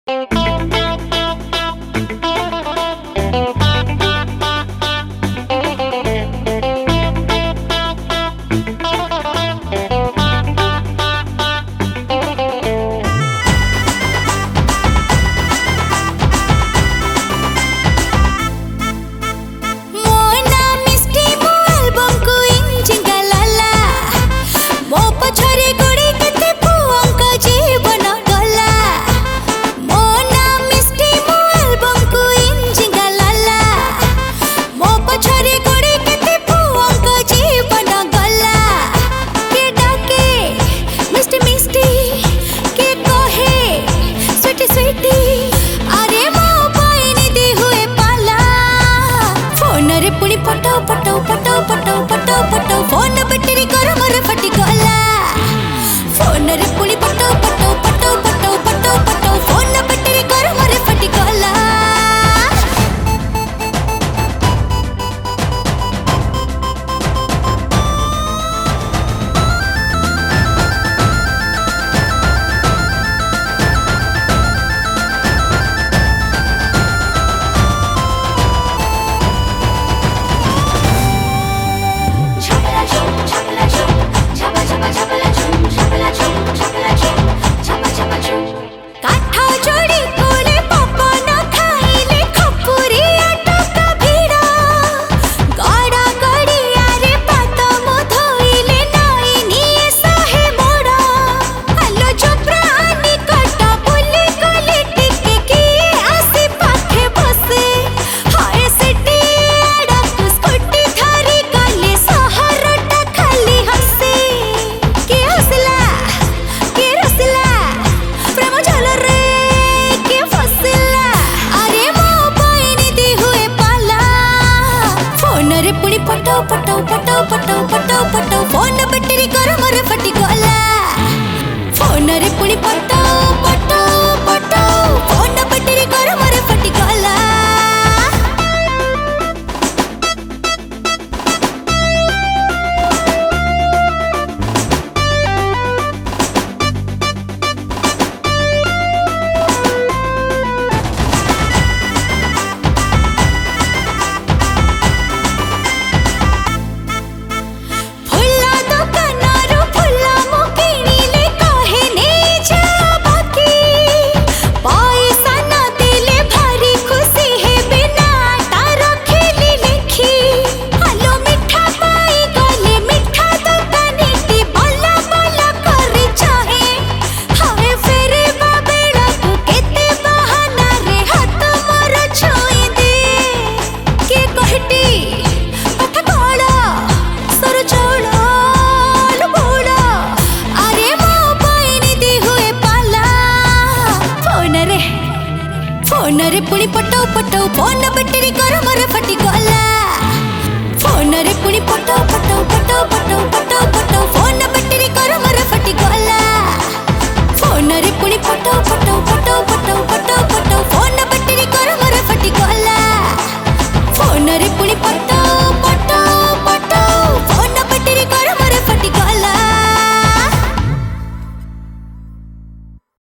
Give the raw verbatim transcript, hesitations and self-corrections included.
पटो पटो पटो पटो पटो पटो फोन बैटरी गरम रे फटी गला फोन रे पुणी पटो पटो पटो पटो पटो पटो फोन बैटरी गरम रे फटी गला पटो पटो पटो पटो पटो पटो फोन बैटरी गरम रे फटी गला फोन रे पुणी पटो पटो पटो फोन बैटरी गरम रे फटी गला फोन रे पुणी पटो पटो फोन बैटरी गरम रे फटी गला फोन रे पुणी पटो पटो